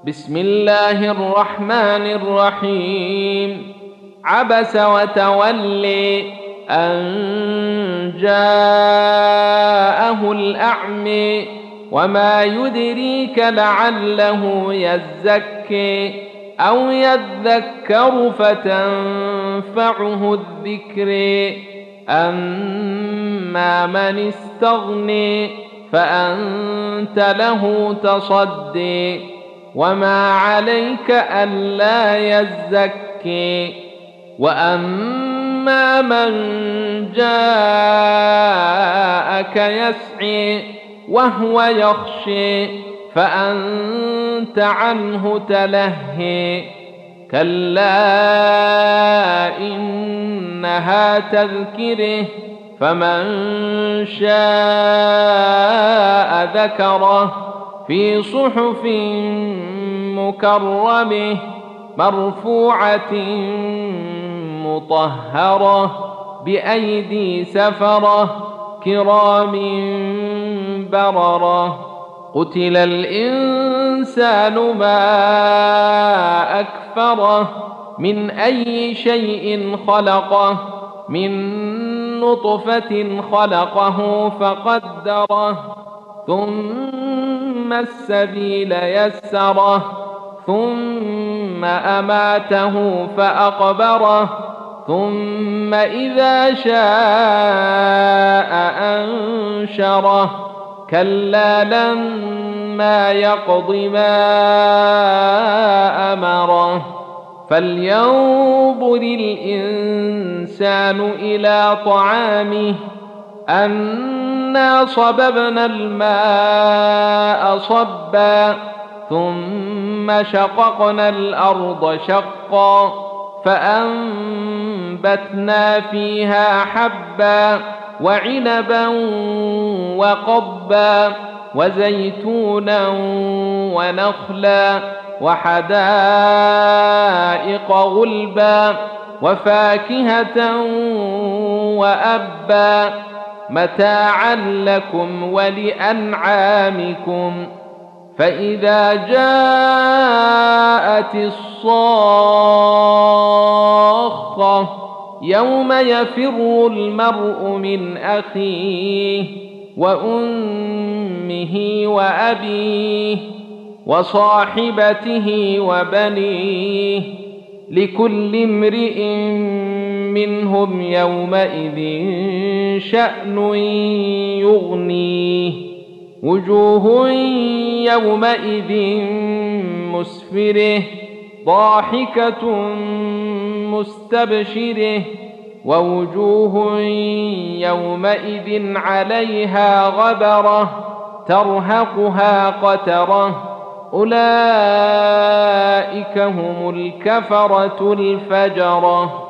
بسم الله الرحمن الرحيم. عبس وتولي أن جاءه الأعمى وما يدريك لعله يزكي أو يذكر فتنفعه الذكر. أما من استغني فأنت له تصدي وما عليك ألا يزكي. وأما من جاءك يسعي وهو يخشي فأنت عنه تلهي. كلا إنها تذكره فمن شاء ذكره في صحف مكرمة مرفوعة مطهرة بأيدي سفرة كرام بررة. قتل الإنسان ما أكفره من أي شيء خلقه من نطفة خلقه فقدره ثم السبيل يسره ثم أماته فأقبره ثم إذا شاء أنشره. كلا لما يقض ما أمره. فلينظر الإنسان إلى طعامه أنا صببنا الماء صبا ثم شققنا الأرض شقا فأنبتنا فيها حبا وعنبا وقضبا وزيتونا ونخلا وحدائق غلبا وفاكهة وأبا متاعا لكم ولأنعامكم. فإذا جاءت الصاخة يوم يفر المرء من أخيه وأمه وأبيه وصاحبته وبنيه لكل امرئ منهم يومئذ شأن يغنيه. وجوه يومئذ مسفرة ضاحكة مستبشرة ووجوه يومئذ عليها غبرة ترهقها قترة. أولئك هم الكفرة الفجرة.